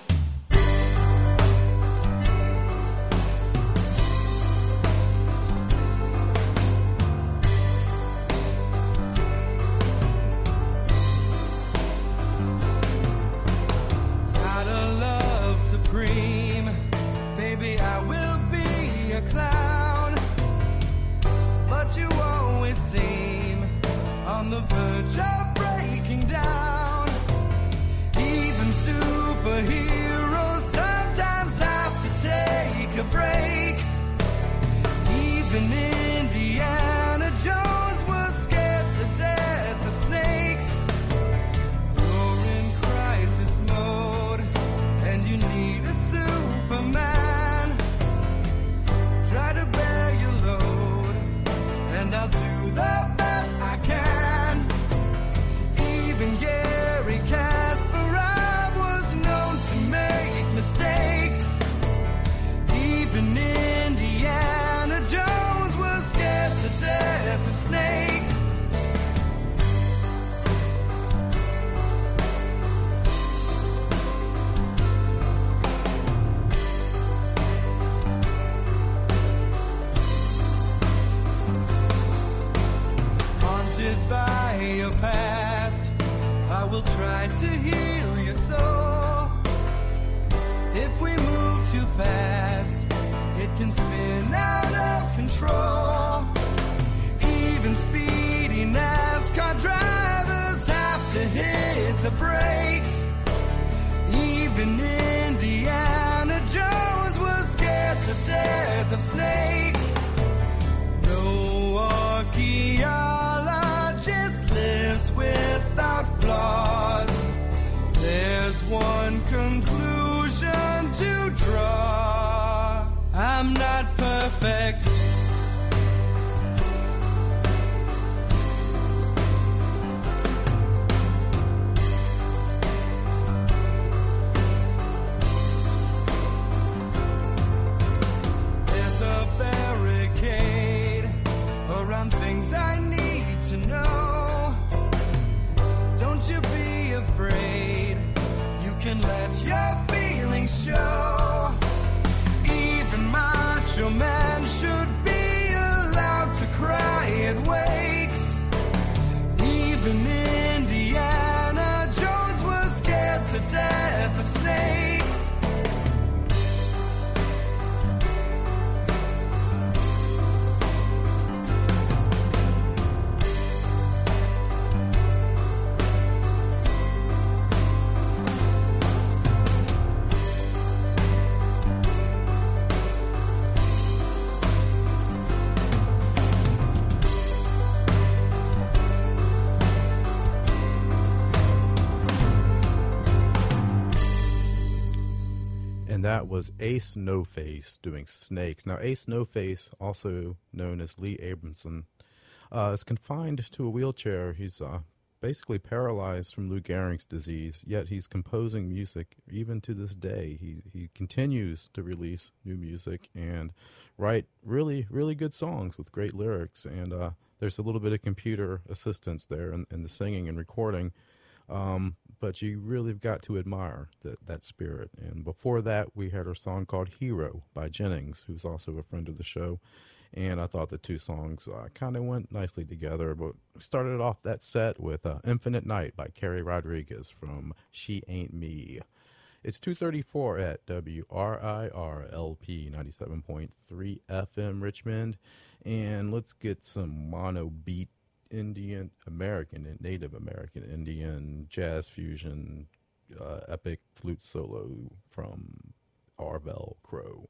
Out of love supreme, baby, I will be a clown, but you always seem on the verge of breaking down. Even superheroes sometimes have to take a break. Even Indiana Jones was scared to death of snakes. You're in crisis mode and you need a Superman. Try to bear your load and I'll do the best I can. Even Gary Kasparov was known to make mistakes. Even Indiana Jones was scared to death of snakes. Haunted by your past, I will try to heal your soul. If we move too fast, it can spin out of control. Even speedy NASCAR drivers have to hit the brakes. Even Indiana Jones was scared to death of snakes. No archaeologist lives without flaws. There's one conclusion to draw. I'm not perfect. There's a barricade around things I need to know. Don't you be afraid. You can let your feelings show. Even Macho Man should be allowed to cry at wakes. Even Indiana Jones was scared to death of snakes. And that was Ace No Face doing Snakes. Now, Ace No Face, also known as Lee Abramson, uh, is confined to a wheelchair. He's uh, basically paralyzed from Lou Gehrig's disease, yet he's composing music even to this day. He he continues to release new music and write really, really good songs with great lyrics. And uh, there's a little bit of computer assistance there in, in the singing and recording. Um, but you really have got to admire that, that spirit. And before that, we had our song called Hero by Jennings, who's also a friend of the show. And I thought the two songs uh, kind of went nicely together. But we started off that set with uh, Infinite Night by Carrie Rodriguez from She Ain't Me. It's two thirty-four at W R I R L P ninety-seven point three F M Richmond. And let's get some mono beat Indian American and Native American Indian jazz fusion uh, epic flute solo from Arvell Crow.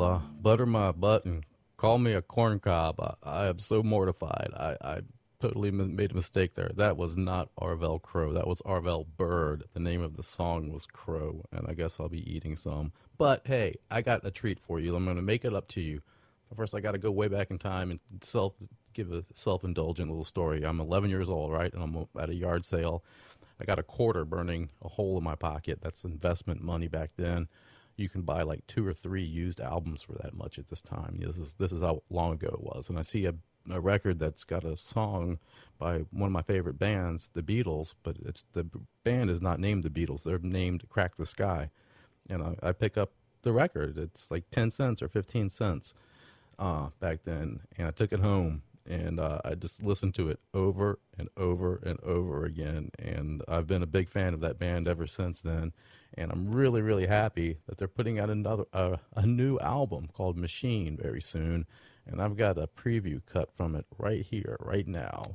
uh, butter my butt and call me a corn cob. I, I am so mortified. I, I totally m- made a mistake there. That was not Arvell Crow. That was Arvell Bird. The name of the song was Crow, and I guess I'll be eating some. But hey, I got a treat for you. I'm going to make it up to you. First, I got to go way back in time and self give a self-indulgent little story. I'm eleven years old, right, and I'm at a yard sale. I got a quarter burning a hole in my pocket. That's investment money back then. You can buy like two or three used albums for that much at this time. This is this is how long ago it was. And I see a, a record that's got a song by one of my favorite bands, the Beatles, but it's the band is not named the Beatles. They're named Crack the Sky. And I, I pick up the record. It's like ten cents or fifteen cents uh, back then. And I took it home. And uh, I just listened to it over and over and over again. And I've been a big fan of that band ever since then. And I'm really, really happy that they're putting out another uh, a new album called Machine very soon. And I've got a preview cut from it right here, right now.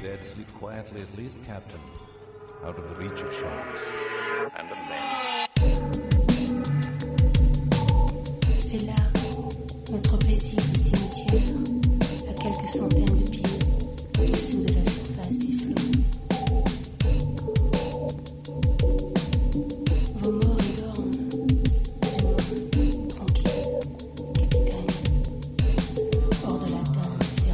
dead sleep quietly at least, Captain, out of the reach of sharks and of men. C'est là notre paisible cimetière, à quelques centaines de pieds au-dessous de la surface des flots. Vos morts y dorment, du moins tranquille, capitaine, hors de l'atteinte des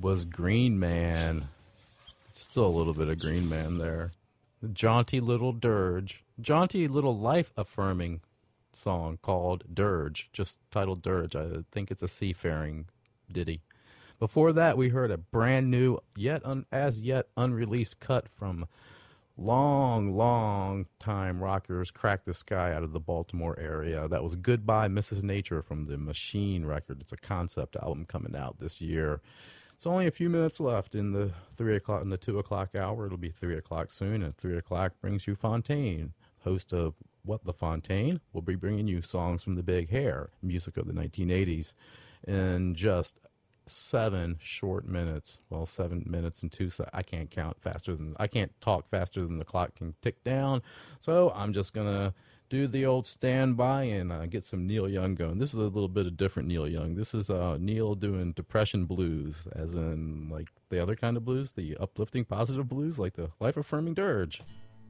was Green Man. Still a little bit of Green Man there. The jaunty little dirge. Jaunty little life-affirming song called Dirge, just titled Dirge. I think it's a seafaring ditty. Before that, we heard a brand new, yet un, as yet unreleased cut from long, long time rockers Crack the Sky out of the Baltimore area. That was Goodbye Missus Nature from the Machine record. It's a concept album coming out this year. It's only a few minutes left in the three o'clock in the two o'clock hour. It'll be three o'clock soon, and three o'clock brings you Fontaine, host of What the Fontaine. We'll be bringing you songs from the Big Hair, music of the nineteen eighties, in just seven short minutes. Well, seven minutes and two. Se- I can't count faster than I can't talk faster than the clock can tick down. So I'm just gonna do the old standby and uh, get some Neil Young going. This is a little bit of different Neil Young. This is uh, Neil doing depression blues, as in like the other kind of blues, the uplifting, positive blues, like the life-affirming dirge.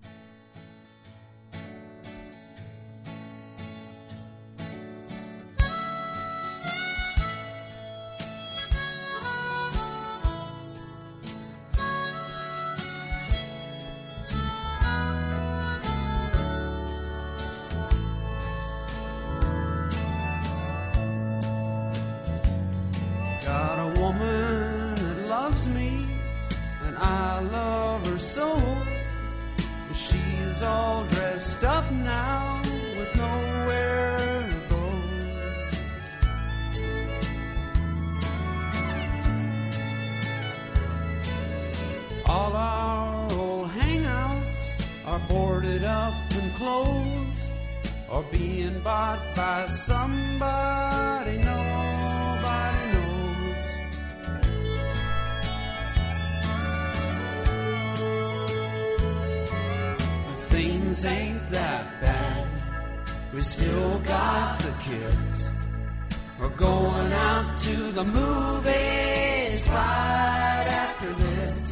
Got a woman that loves me, and I love her so. She's all dressed up now with nowhere to go. All our old hangouts are boarded up and closed, or being bought by somebody nobody knows. Things ain't that bad. We still got the kids. We're going out to the movies right after this.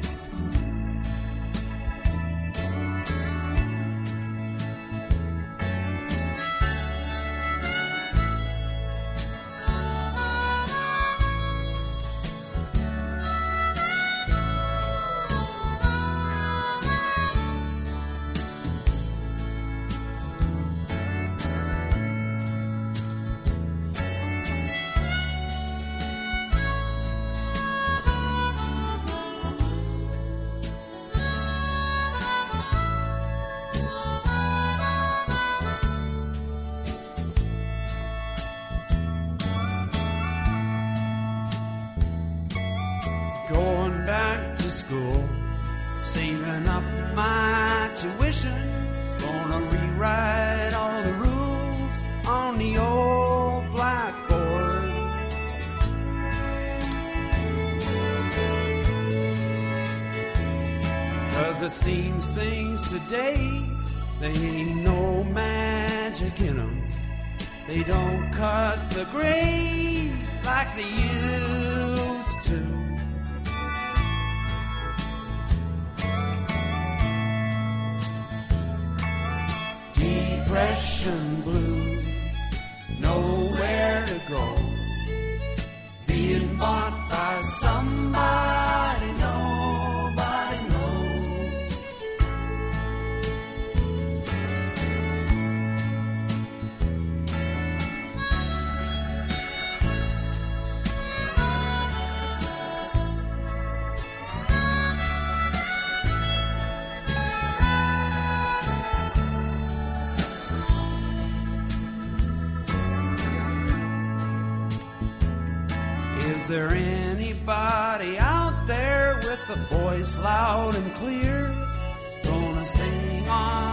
Going back to school, saving up my tuition, gonna rewrite all the rules on the old blackboard. Cause it seems things today, they ain't no magic in them. They don't cut the grade like they used to. Depression blues, nowhere to go, being bought by somebody nobody knows. Is there anybody out there with a voice loud and clear, gonna sing on